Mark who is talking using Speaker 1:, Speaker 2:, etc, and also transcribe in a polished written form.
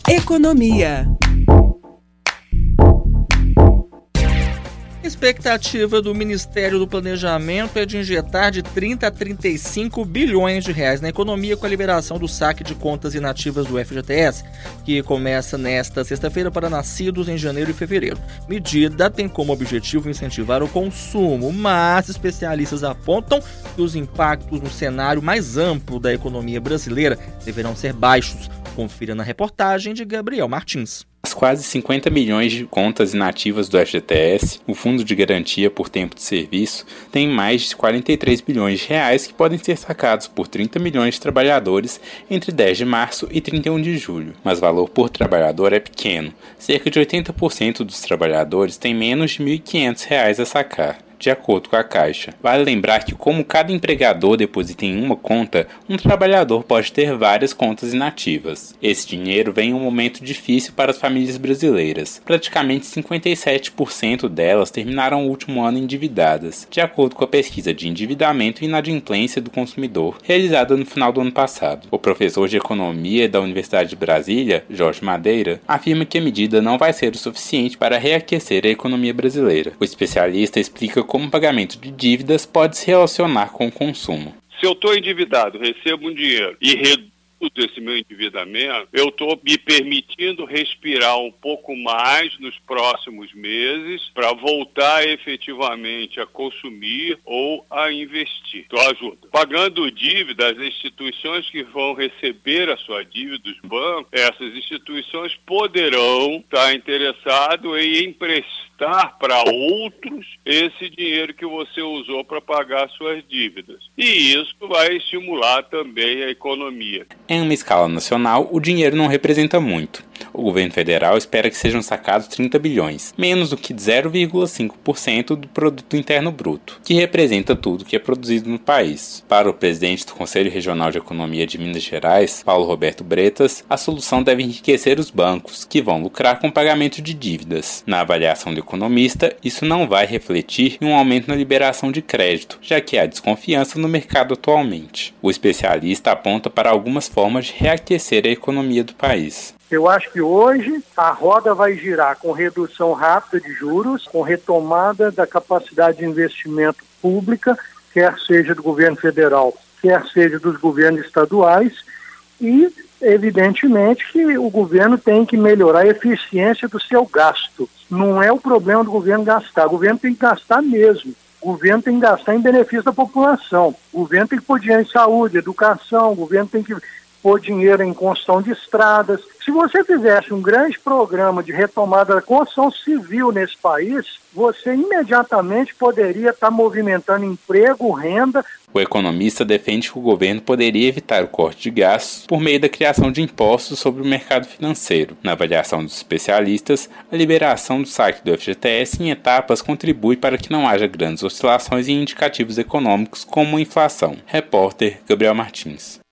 Speaker 1: Economia.
Speaker 2: A expectativa do Ministério do Planejamento é de injetar de 30 a 35 bilhões de reais na economia com a liberação do saque de contas inativas do FGTS, que começa nesta sexta-feira para nascidos em janeiro e fevereiro. Medida tem como objetivo incentivar o consumo, mas especialistas apontam que os impactos no cenário mais amplo da economia brasileira deverão ser baixos. Confira na reportagem de Gabriel Martins.
Speaker 3: As quase 50 milhões de contas inativas do FGTS, o Fundo de Garantia por Tempo de Serviço, tem mais de 43 bilhões de reais que podem ser sacados por 30 milhões de trabalhadores entre 10 de março e 31 de julho. Mas o valor por trabalhador é pequeno. Cerca de 80% dos trabalhadores têm menos de R$ 1.500 a sacar, de acordo com a Caixa. Vale lembrar que, como cada empregador deposita em uma conta, um trabalhador pode ter várias contas inativas. Esse dinheiro vem em um momento difícil para as famílias brasileiras. Praticamente 57% delas terminaram o último ano endividadas, de acordo com a pesquisa de endividamento e inadimplência do consumidor, realizada no final do ano passado. O professor de Economia da Universidade de Brasília, Jorge Madeira, afirma que a medida não vai ser o suficiente para reaquecer a economia brasileira. O especialista explica como o pagamento de dívidas pode se relacionar com o consumo.
Speaker 4: Se eu estou endividado, recebo um dinheiro e reduzo esse meu endividamento, eu estou me permitindo respirar um pouco mais nos próximos meses para voltar efetivamente a consumir ou a investir. Então ajuda. Pagando dívida, as instituições que vão receber a sua dívida, os bancos, essas instituições poderão estar interessadas em emprestar para outros esse dinheiro que você usou para pagar suas dívidas. E isso vai estimular também a economia.
Speaker 3: Em uma escala nacional, o dinheiro não representa muito. O governo federal espera que sejam sacados 30 bilhões, menos do que 0,5% do produto interno bruto, que representa tudo que é produzido no país. Para o presidente do Conselho Regional de Economia de Minas Gerais, Paulo Roberto Bretas, a solução deve enriquecer os bancos, que vão lucrar com o pagamento de dívidas. Na avaliação do economista, isso não vai refletir em um aumento na liberação de crédito, já que há desconfiança no mercado atualmente. O especialista aponta para algumas formas de reaquecer a economia do país.
Speaker 5: Eu acho que hoje a roda vai girar com redução rápida de juros, com retomada da capacidade de investimento pública, quer seja do governo federal, quer seja dos governos estaduais, e evidentemente que o governo tem que melhorar a eficiência do seu gasto. Não é o problema do governo gastar, o governo tem que gastar mesmo. O governo tem que gastar em benefício da população. O governo tem que pôr dinheiro em saúde, educação, o governo tem que pôr dinheiro em construção de estradas. Se você fizesse um grande programa de retomada da construção civil nesse país, você imediatamente poderia estar movimentando emprego, renda.
Speaker 3: O economista defende que o governo poderia evitar o corte de gastos por meio da criação de impostos sobre o mercado financeiro. Na avaliação dos especialistas, a liberação do saque do FGTS em etapas contribui para que não haja grandes oscilações em indicativos econômicos como a inflação. Repórter Gabriel Martins.